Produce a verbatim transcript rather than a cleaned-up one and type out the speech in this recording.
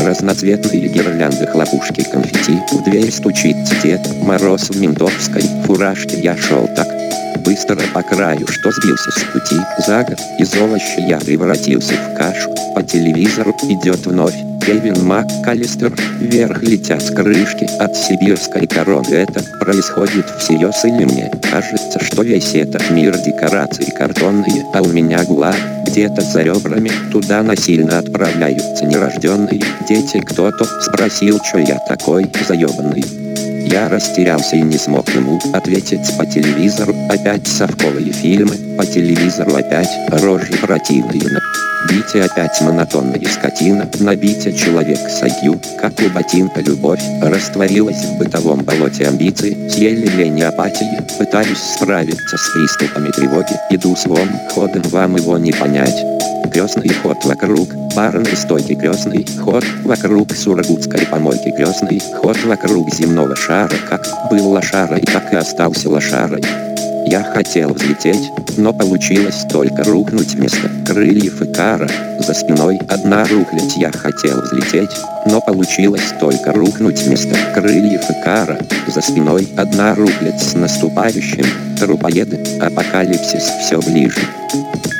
Разноцветные гирлянды, хлопушки, конфетти. В дверь стучит Дед Мороз в ментовской фуражке. Я шел так быстро по краю, что сбился с пути. За год из овоща я превратился в кашу. По телевизору идет вновь Кевин МакКаллистер. Вверх летят с крышки от сибирской коровы. Это происходит всерьез или мне кажется, что весь этот мир декорации картонные, а у меня ГУЛАГ где-то за ребрами. Туда насильно отправляются нерожденные дети. Кто-то спросил, что я такой заебанный. Я растерялся и не смог ему ответить. По телевизору опять совковые фильмы, по телевизору опять рожи противные. На бите опять монотонная скотина, на бите человек с ай кью, как у ботинка. Любовь растворилась в бытовом болоте амбиций, съели лень и апатии. Пытаюсь справиться с приступами тревоги, иду своим ходом, вам его не понять. Крестный ход вокруг барной стойки, крестный ход вокруг сургутской помойки, крестный ход вокруг земного шара. Как был лошарой, так и остался лошарой. Я хотел взлететь, но получилось только рухнуть вместо крыльев и кара. За спиной одна рухлядь. Я хотел взлететь, но получилось только рухнуть вместо крыльев и кара. За спиной одна рухлядь. С наступающим, трупоеды, апокалипсис все ближе.